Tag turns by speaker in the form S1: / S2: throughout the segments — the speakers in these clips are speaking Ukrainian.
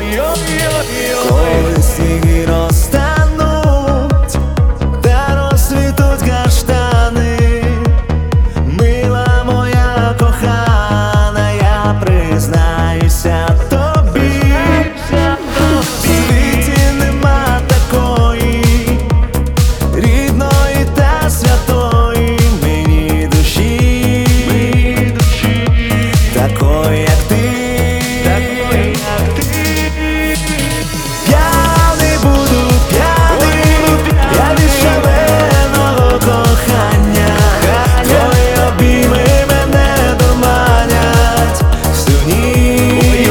S1: Коли сніги розтануть та розцвітуть каштани, мила моя кохана, я признаюся тобі, в світі нема такої рідної та святої мені душі, такої, як ти. П'яний буду, п'яний, я від шаленого кохання. Твої обійми мене дурманять всю ніч.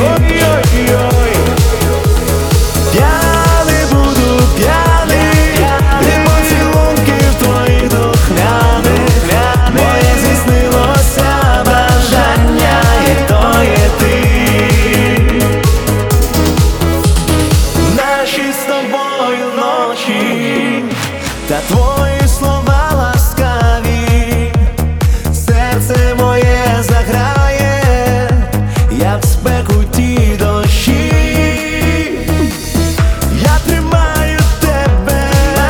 S1: П'яний буду, п'яний, від поцілунків твоїх духмяних. Моє здійснилося бажання, і то є ти. Наші з тобою ночі та твої слова ласкаві, серце моє заграє, як в спекуті дощі. Я тримаю тебе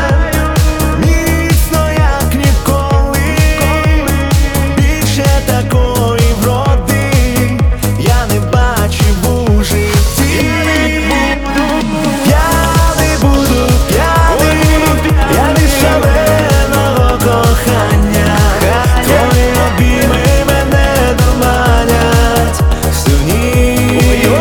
S1: міцно, як ніколи, більше такої вроди я не бачив у житті. П'яний буду, п'яний, я від шаленого кохання. Твої обійми мене дурманять всю ніч.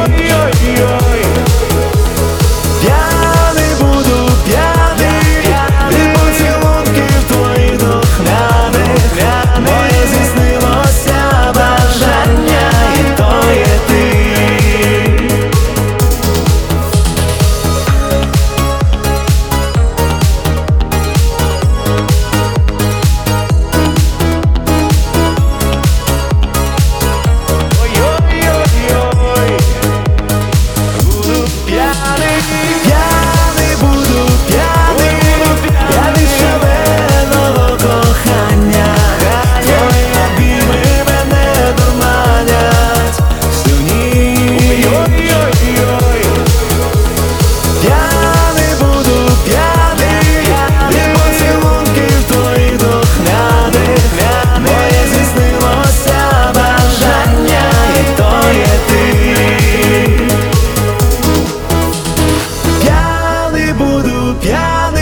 S1: П'яний буду, п'яний, від поцілунків твоїх духмяних. Моє здійснилося бажання, і то є ти. П'яний буду, п'яний, я від шаленого кохання. Твої обійми мене дурманять всю ніч. П'яний буду, п'яний, від поцілунків твоїх духмяних. Моє здійснилося бажання, і то є ти. П'яний буду, п'яний.